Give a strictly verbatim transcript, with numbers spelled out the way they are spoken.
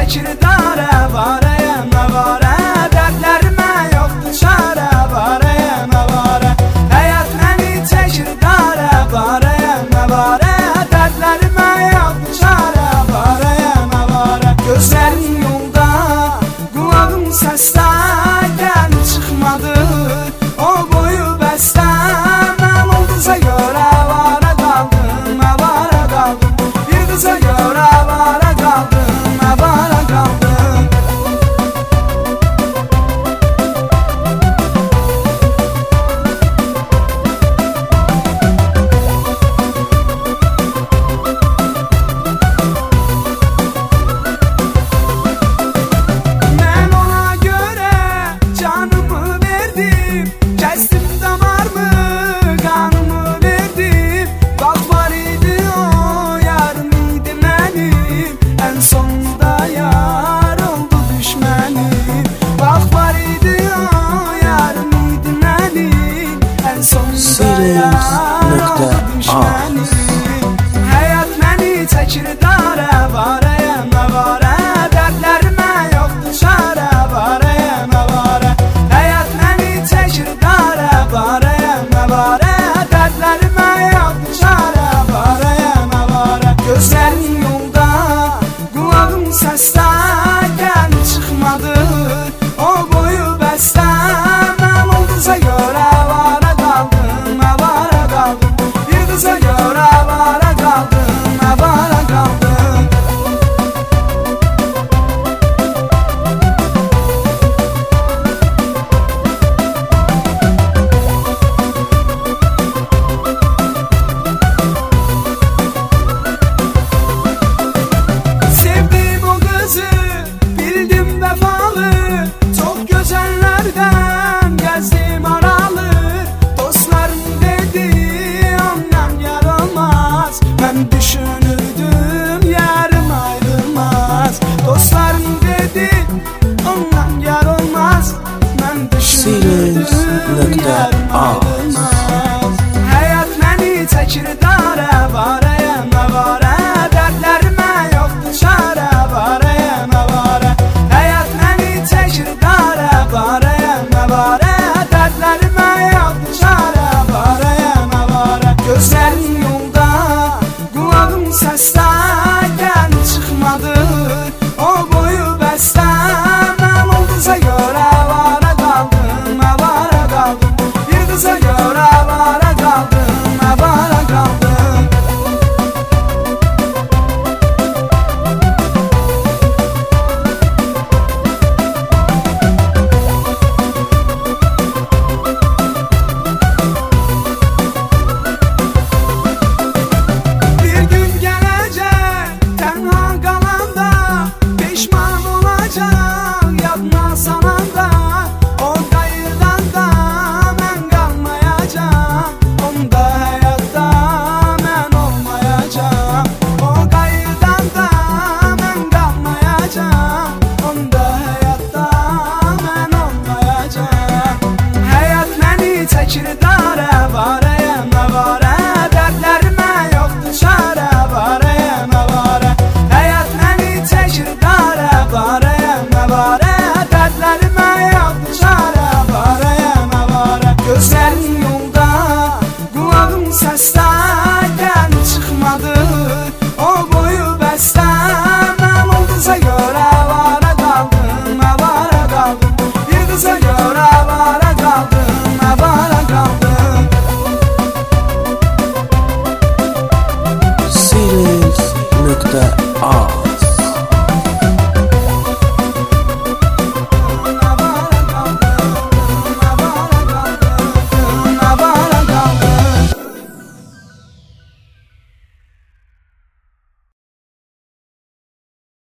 çəkir darə, varəyə məvarə, dərdlərimə yoxdur çarə, varəyə məvarə. Həyat məni çəkir darə, varəyə məvarə, dərdlərimə yoxdur çarə, varəyə məvarə. Gözlərim yolda, qulağım səsdə, gəlib çıxmadı o boyu bəstə. Mən o qıza görə avara qaldım, avara qaldım, bir qıza görə avara qaldım, avara qaldım. Mən ona görə canımı verdim, kəsdim damarımı, qanımı verdim. Bax var idi o, yarım idi mənim, ən sonunda yar oldu düşmənim. Bax var idi o, yarım idi mənim, ən sonunda yar oldu düşmənim. Həyat məni çəkir darə, varəyə məvarə, dərdlərimə yoxdur çarə, varəyə məvarə. Həyat məni çəkir darə, varəyə məvarə, dərdlərimə yoxdur çarə, varəyə məvarə. Gözlərim yolda, qulağım səsdə, gəlib çıxmadı o boyu bəstə. Mən o qıza görə avara qaldım, avara qaldım, bir qıza görə avara qaldım, avara qaldım. Sevdim o qızı, bildim vəfalı, çox gözəllərdən gəzdim aralı. Dostlarım dedi, ondan yar olmaz, mən düşünürdüm yarım ayrılmaz. Dostlarım dedi, ondan yar olmaz, mən düşünürdüm yarım ayrılmaz. Həyat məni çəkir darə, varəyə məvarə, dərdlərimə yoxdur çarə, varəyə məvarə. Həyat məni çəkir darə, varəyə məvarə, dərdlərimə yoxdur çarə, varəyə məvarə. Gözlərim yolda, qulağım səsdə, gəlib çıxmadı o boyu bəstə. Mən o qıza görə avara qaldım, avara qaldım, bir qıza görə avara qaldım, avara qaldım. Bir gün gələcək, tənha qalanda, peşman olacaq, yadına salanda. O qayıdan da mən qalmayacam, onda həyatda mən olmayacam. O qayıdan da mən qalmayacam, onda həyatda mən olmayacam. Həyat məni çəkir darə, varəyə məvarə, dərdlərimə yoxdur çarə, varəyə məvarə. Həyat məni çəkir darə, varəyə məvarə, dərdlərimə yoxdur çarə, varəyə məvarə. Gözlərim yolda, qulağım səsdə,